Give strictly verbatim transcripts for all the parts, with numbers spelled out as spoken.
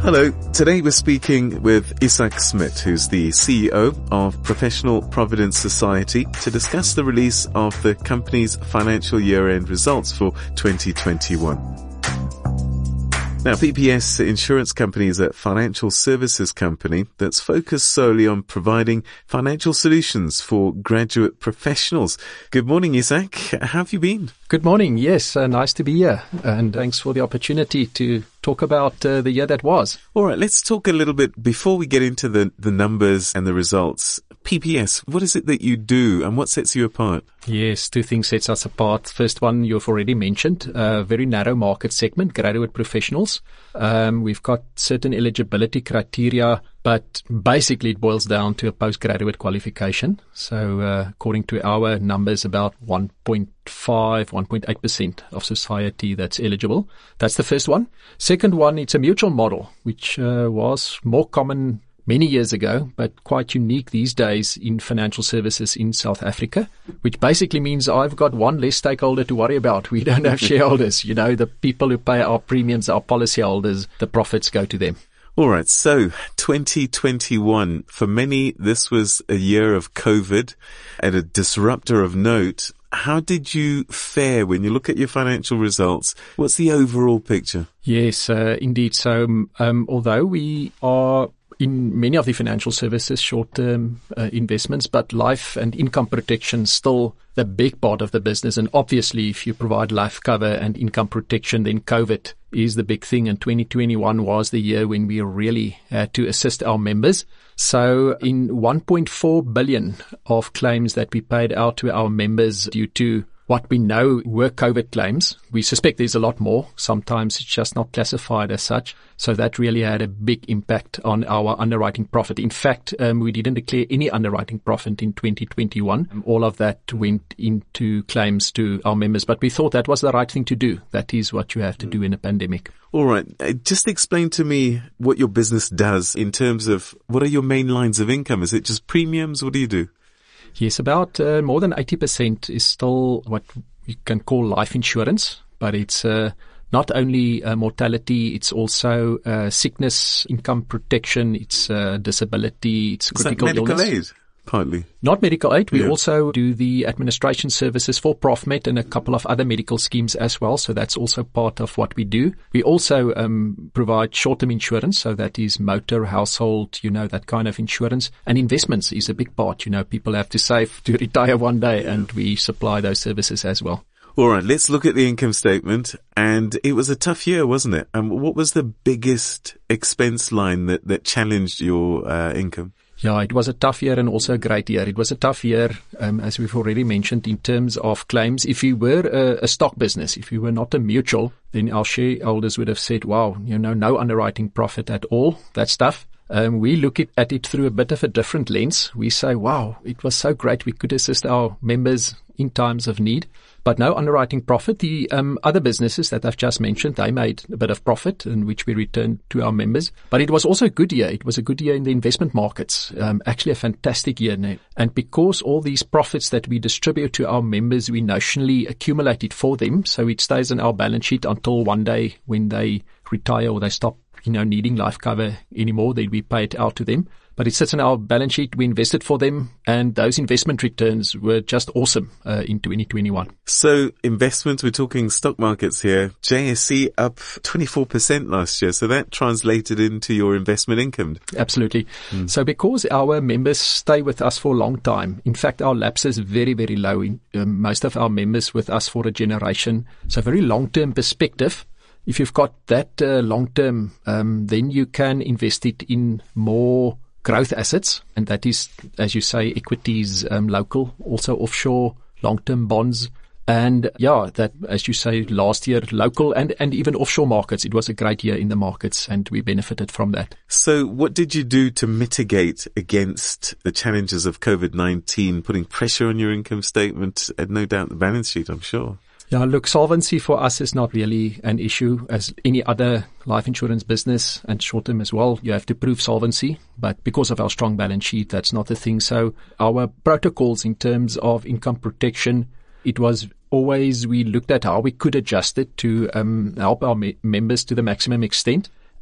Hello. Today we're speaking with Isak Smit, who's the C E O of Professional Providence Society, to discuss the release of the company's financial year-end results for twenty twenty-one. Now, P P S Insurance Company is a financial services company that's focused solely on providing financial solutions for graduate professionals. Good morning, Isak. How have you been? Good morning. Yes, uh, nice to be here. And thanks for the opportunity to talk about uh, the year that was. All right, let's talk a little bit before we get into the, the numbers and the results. P P S, what is it that you do and what sets you apart? Yes, two things sets us apart. First one, you've already mentioned, a very narrow market segment, graduate professionals. Um, we've got certain eligibility criteria, but basically it boils down to a postgraduate qualification. So uh, according to our numbers, about one point five, one point eight percent of society that's eligible. That's the first one. Second one, it's a mutual model, which uh, was more common many years ago, but quite unique these days in financial services in South Africa, which basically means I've got one less stakeholder to worry about. We don't have shareholders. You know, the people who pay our premiums, our policyholders, the profits go to them. All right. So twenty twenty-one, for many, this was a year of COVID and a disruptor of note. How did you fare when you look at your financial results? What's the overall picture? Yes, uh, indeed. So um, although we are in many of the financial services, short-term uh, investments, but life and income protection still the big part of the business. And obviously, if you provide life cover and income protection, then COVID is the big thing. And twenty twenty-one was the year when we really had to assist our members. So in one point four billion of claims that we paid out to our members due to what we know were COVID claims, we suspect there's a lot more. Sometimes it's just not classified as such. So that really had a big impact on our underwriting profit. In fact, um, we didn't declare any underwriting profit in twenty twenty-one. All of that went into claims to our members. But we thought that was the right thing to do. That is what you have to do in a pandemic. All right. Uh, just explain to me what your business does in terms of what are your main lines of income? Is it just premiums? What do you do? Yes, about uh, more than eighty percent is still what you can call life insurance, but it's uh, not only uh, mortality, it's also uh, sickness, income protection, it's uh, disability, it's critical illness. Is that medical illness. aid? Partly. Not medical aid. We yeah. also do the administration services for Profmet and a couple of other medical schemes as well. So that's also part of what we do. We also um, provide short-term insurance. So that is motor, household, you know, that kind of insurance. And investments is a big part. You know, people have to save to retire one day, and we supply those services as well. All right, let's look at the income statement. And it was a tough year, wasn't it? And what was the biggest expense line that, that challenged your uh, income? Yeah, it was a tough year and also a great year. It was a tough year, um, as we've already mentioned, in terms of claims. If you were a, a stock business, if you were not a mutual, then our shareholders would have said, wow, you know, no underwriting profit at all. That's tough. Um, we look at, at it through a bit of a different lens. We say, wow, it was so great. We could assist our members in times of need, but no underwriting profit. The um, other businesses that I've just mentioned, they made a bit of profit, in which we returned to our members. But it was also a good year. It was a good year in the investment markets, um, actually a fantastic year. And because all these profits that we distribute to our members, we notionally accumulate it for them. So it stays on our balance sheet until one day when they retire or they stop, you know, needing life cover anymore, then we pay it out to them. But it sits on our balance sheet. We invested for them, and those investment returns were just awesome uh, in twenty twenty-one. So investments, we're talking stock markets here. J S E up twenty-four percent last year. So that translated into your investment income. Absolutely. Mm. So because our members stay with us for a long time, in fact, our lapse is very, very low. In, um, most of our members with us for a generation. So very long-term perspective. If you've got that uh, long-term, um, then you can invest it in more growth assets, and that is, as you say, equities, um, local, also offshore, long-term bonds. And yeah, that, as you say, last year, local and, and even offshore markets. It was a great year in the markets, and we benefited from that. So what did you do to mitigate against the challenges of COVID nineteen, putting pressure on your income statement and no doubt the balance sheet, I'm sure? Yeah, look, solvency for us is not really an issue as any other life insurance business, and short-term as well. You have to prove solvency, but because of our strong balance sheet, that's not the thing. So our protocols in terms of income protection, it was always we looked at how we could adjust it to um, help our me- members to the maximum extent.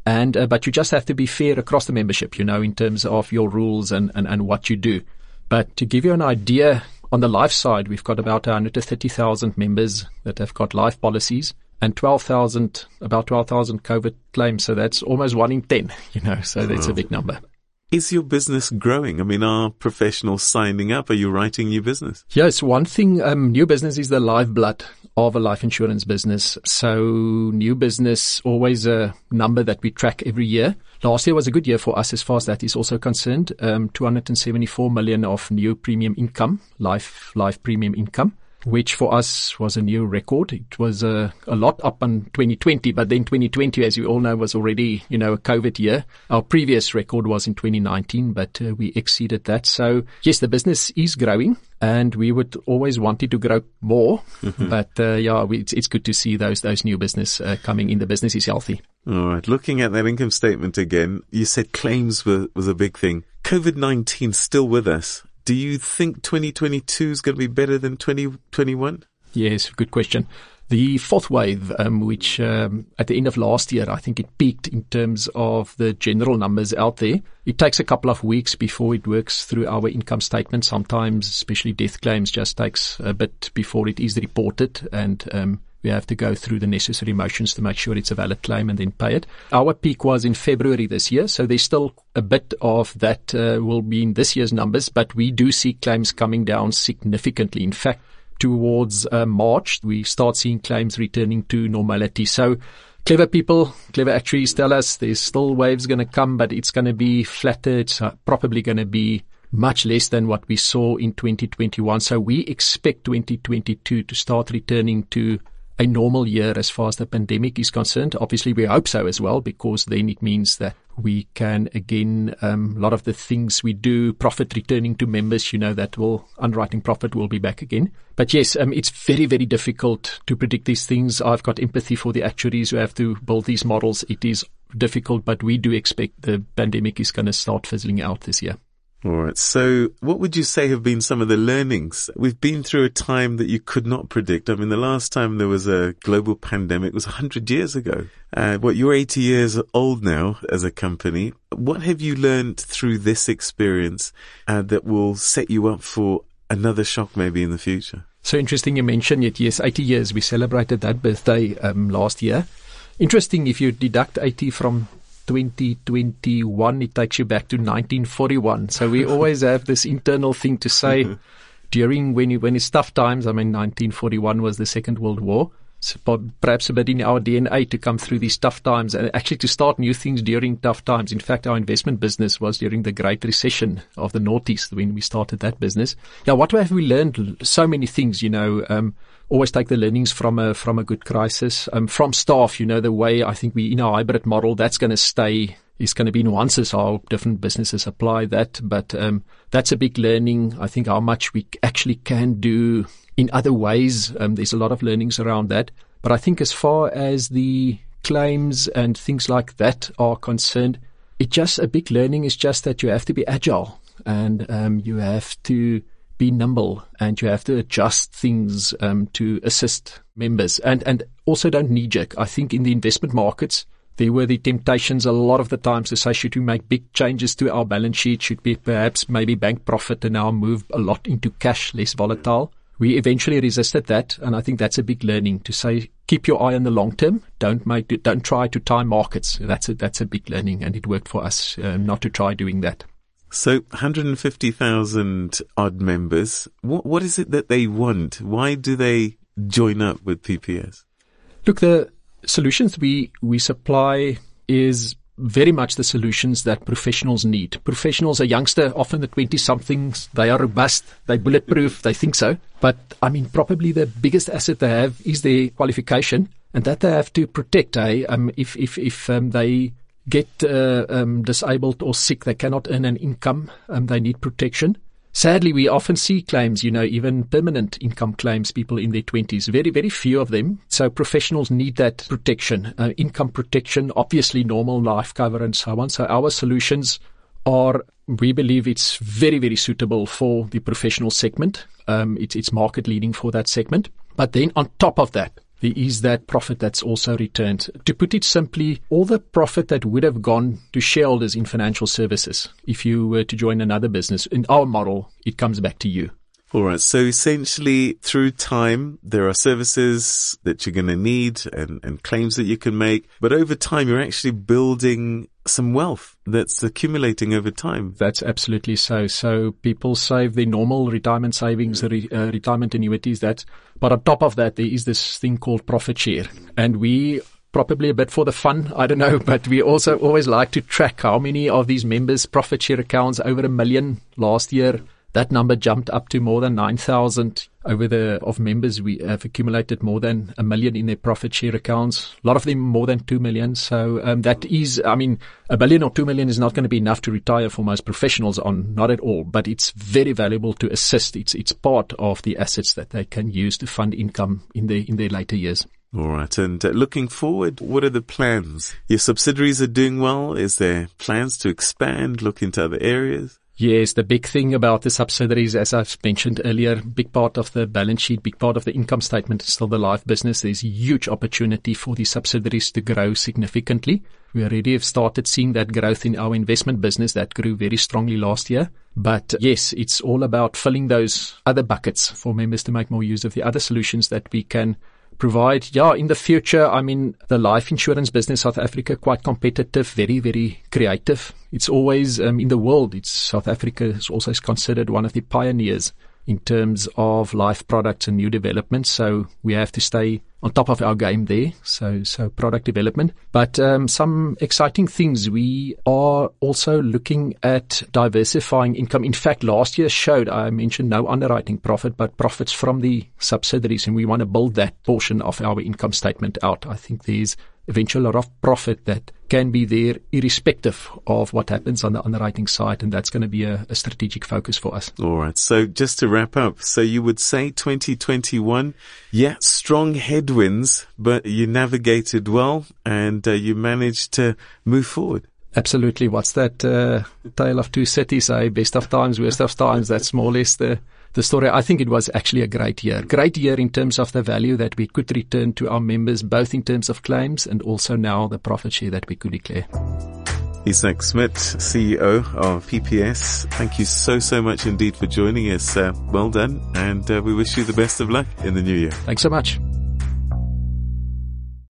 And, uh, but you just have to be fair across the membership, you know, in terms of your rules and, and, and what you do. But to give you an idea, on the life side, we've got about one hundred thirty thousand members that have got life policies and twelve thousand, about twelve thousand COVID claims. So that's almost one in ten, you know, so that's a big number. Is your business growing? I mean, are professionals signing up? Are you writing new business? Yes, one thing, um, new business is the lifeblood of a life insurance business. So new business, always a number that we track every year. Last year was a good year for us as far as that is also concerned. Um, two hundred seventy-four million of new premium income, life, life premium income, which for us was a new record. It was a, a lot up on twenty twenty, but then twenty twenty, as you all know, was already, you know, a COVID year. Our previous record was in twenty nineteen, but uh, we exceeded that. So yes, the business is growing and we would always want it to grow more. Mm-hmm. But uh, yeah, we, it's, it's good to see those, those new business uh, coming in. The business is healthy. All right. Looking at that income statement again, you said claims were, was a big thing. COVID nineteen still with us. Do you think twenty twenty-two is going to be better than twenty twenty-one? Yes, good question. The fourth wave, um, which um, at the end of last year, I think it peaked in terms of the general numbers out there. It takes a couple of weeks before it works through our income statement. Sometimes, especially death claims, just takes a bit before it is reported, and um, we have to go through the necessary motions to make sure it's a valid claim and then pay it. Our peak was in February this year, so there's still a bit of that uh, will be in this year's numbers, but we do see claims coming down significantly. In fact, towards uh, March, we start seeing claims returning to normality. So clever people, clever actuaries tell us there's still waves going to come, but it's going to be flatter. It's uh, probably going to be much less than what we saw in twenty twenty-one. So we expect twenty twenty-two to start returning to a normal year as far as the pandemic is concerned. Obviously, we hope so as well, because then it means that we can, again, um, a lot of the things we do, profit returning to members, you know, that will, underwriting profit will be back again. But yes, um, it's very, very difficult to predict these things. I've got empathy for the actuaries who have to build these models. It is difficult, but we do expect the pandemic is going to start fizzling out this year. All right. So what would you say have been some of the learnings? We've been through a time that you could not predict. I mean, the last time there was a global pandemic was one hundred years ago. Uh, what, you're eighty years old now as a company. What have you learned through this experience uh, that will set you up for another shock maybe in the future? So interesting you mentioned it. Yes, eighty years. We celebrated that birthday um, last year. Interesting, if you deduct eighty from twenty twenty-one, it takes you back to nineteen forty-one. So we always have this internal thing to say during when you, when it's tough times. I mean, nineteen forty-one was the Second World War. So perhaps a bit in our D N A to come through these tough times and actually to start new things during tough times. In fact, our investment business was during the Great Recession of the noughties when we started that business. Yeah, what have we learned? So many things, you know. Um, always take the learnings from a from a good crisis. Um, from staff, you know, the way I think we in our hybrid model, that's going to stay. Is going to be nuances how different businesses apply that, but um, that's a big learning. I think how much we actually can do in other ways. Um, there's a lot of learnings around that. But I think as far as the claims and things like that are concerned, it just a big learning is just that you have to be agile and um, you have to be nimble and you have to adjust things um, to assist members and, and also don't knee jerk. I think in the investment markets, there were the temptations a lot of the times to say, should we make big changes to our balance sheet? Should we perhaps maybe bank profit and now move a lot into cash, less volatile? We eventually resisted that, and I think that's a big learning to say, keep your eye on the long term. Don't make, don't try to time markets. That's a, that's a big learning, and it worked for us uh, not to try doing that. So one hundred fifty thousand odd members. What, what is it that they want? Why do they join up with P P S? Look, the solutions we, we supply is very much the solutions that professionals need. Professionals are youngster, often the twenty-somethings. They are robust, they're bulletproof, they think so. But, I mean, probably the biggest asset they have is their qualification, and that they have to protect. Eh? Um, if if, if um, they get uh, um, disabled or sick, they cannot earn an income, um, they need protection. Sadly, we often see claims, you know, even permanent income claims, people in their twenties, very, very few of them. So professionals need that protection, uh, income protection, obviously normal life cover and so on. So our solutions are, we believe it's very, very suitable for the professional segment. Um, it's, it's market leading for that segment. But then on top of that, there is that profit that's also returned. To put it simply, all the profit that would have gone to shareholders in financial services, if you were to join another business, in our model, it comes back to you. All right. So essentially, through time, there are services that you're going to need and, and claims that you can make. But over time, you're actually building some wealth that's accumulating over time. That's absolutely so. So people save their normal retirement savings, re, uh, retirement annuities. That, but on top of that, there is this thing called profit share. And we probably a bit for the fun, I don't know, but we also always like to track how many of these members' profit share accounts, over a million last year. That number jumped up to more than nine thousand over the, of members. We have accumulated more than a million in their profit share accounts. A lot of them more than two million. So, um, that is, I mean, a billion or two million is not going to be enough to retire for most professionals on, not at all, but it's very valuable to assist. It's, it's part of the assets that they can use to fund income in their, in their later years. All right. And uh, looking forward, what are the plans? Your subsidiaries are doing well. Is there plans to expand, look into other areas? Yes, the big thing about the subsidiaries, as I've mentioned earlier, big part of the balance sheet, big part of the income statement is still the life business. There's huge opportunity for the subsidiaries to grow significantly. We already have started seeing that growth in our investment business that grew very strongly last year. But yes, it's all about filling those other buckets for members to make more use of the other solutions that we can provide. Yeah, in the future, I mean, the life insurance business, South Africa, quite competitive, very, very creative. It's always, um, in the world, it's South Africa is also considered one of the pioneers in terms of life products and new developments. So we have to stay on top of our game there. So, so product development, but, um, some exciting things. We are also looking at diversifying income. In fact, last year showed, I mentioned no underwriting profit, but profits from the subsidiaries. And we want to build that portion of our income statement out. I think there's eventually a lot of profit that can be there irrespective of what happens on the underwriting side, and that's going to be a, a strategic focus for us. All right. So just to wrap up, so you would say twenty twenty-one, yeah, strong headwinds, but you navigated well and uh, you managed to move forward. Absolutely. What's that uh, tale of two cities, eh? Best of times, worst of times. That's more or less the the story. I think it was actually a great year. Great year in terms of the value that we could return to our members, both in terms of claims and also now the profit share that we could declare. Isak Smit, C E O of P P S, thank you so, so much indeed for joining us. Uh, well done, and uh, we wish you the best of luck in the new year. Thanks so much.